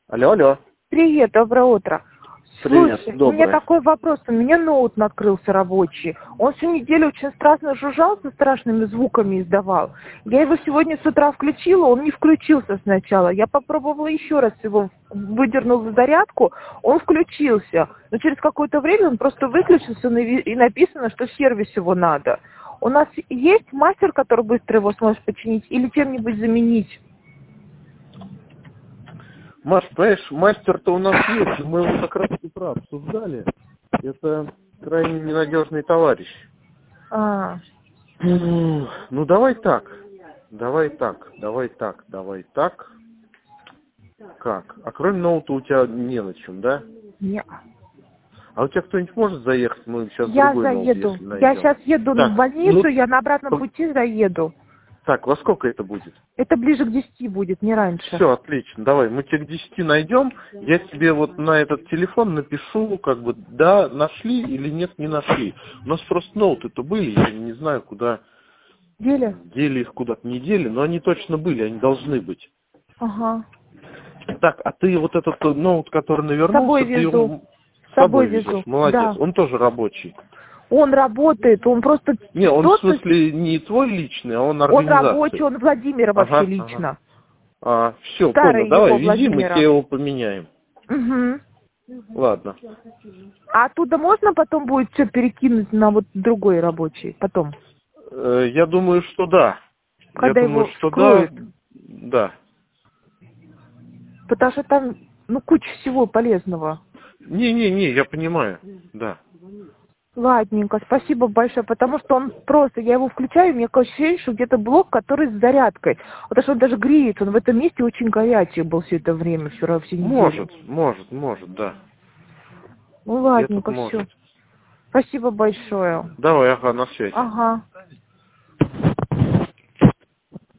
Алло, алло. Привет, доброе утро. Привет, Слушай, у доброе. меня такой вопрос. У меня ноут накрылся рабочий. Он всю неделю очень страшно жужжал, со страшными звуками издавал. Я его сегодня с утра включила, он не включился сначала. Я попробовала еще раз его, выдернула зарядку, он включился. Но через какое-то время он просто выключился, и написано, что в сервис его надо. У нас есть мастер, который быстро его сможет починить, или чем-нибудь заменить? Маш, понимаешь, мастер-то у нас есть, мы его как раз с утра обсуждали. Это крайне ненадежный товарищ. Ну, давай так. Как? А кроме ноута у тебя не на чем, да? Нет. А у тебя кто-нибудь может заехать? Мы сейчас Я другой ноут, заеду. если найдем. Я сейчас еду Так, в больницу, ну, я на обратном пути заеду. Так, во сколько это будет? Это ближе к 10 будет, не раньше. Все, отлично. Давай, мы тебе к 10 найдем. Я тебе вот на этот телефон напишу, как бы, да, нашли или нет, не нашли. У нас просто ноуты-то были, я не знаю, куда Дели? дели их куда-то, не дели, но они точно были, они должны быть. Ага. Так, а ты вот этот ноут, который навернулся, С собой ты везу. его С с собой собой везу. везешь, молодец. Да. Он тоже рабочий. Он работает, он просто... Не, он в тот, смысле не твой личный, а он он организация. рабочий, он Владимира вообще Ага. лично. Все, понял, Старый давай, его вези, мы тебе Владимира. его поменяем. Угу. Ладно. А оттуда можно потом будет все перекинуть на вот другой рабочий? Потом? Я думаю, что да. Когда Я думаю, его что вскроют? да. Потому что там, куча всего полезного. Не, я понимаю, да. Ладненько, спасибо большое, потому что он просто, я его включаю, у меня ощущение, что где-то блок, который с зарядкой. Потому что он даже греется, он в этом месте очень горячий был все это время, вчера, всю неделю. Может, да. Ну Этот ладненько, все. может. Спасибо большое. Давай, ага, на связи. Ага.